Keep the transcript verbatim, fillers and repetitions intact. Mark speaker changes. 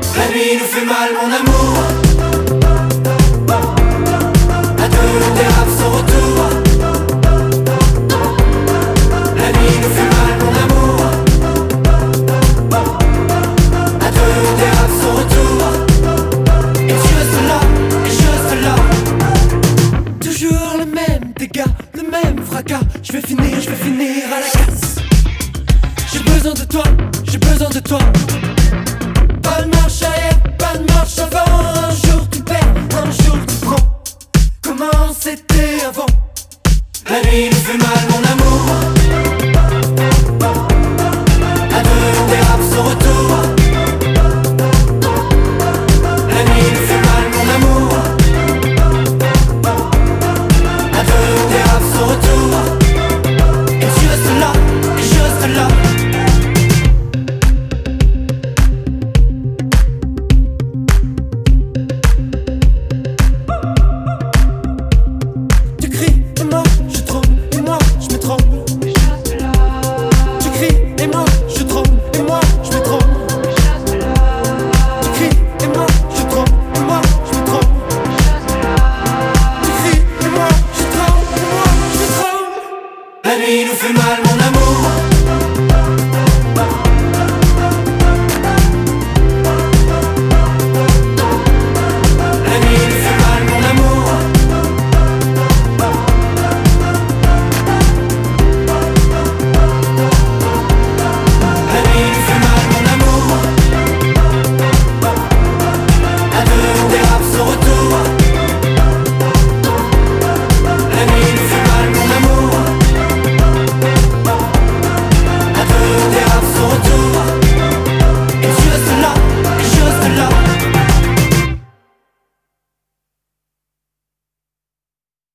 Speaker 1: La nuit nous fait mal mon amour. À deux le dérape sans retour. La nuit nous fait mal mon amour. À deux le dérape sans retour. Et je reste là, et je reste là. Toujours le même dégât, le même fracas. Je vais finir, je vais finir à la casse. J'ai besoin de toi, j'ai besoin de toi. Pas de marche arrière, pas de marche avant. Un jour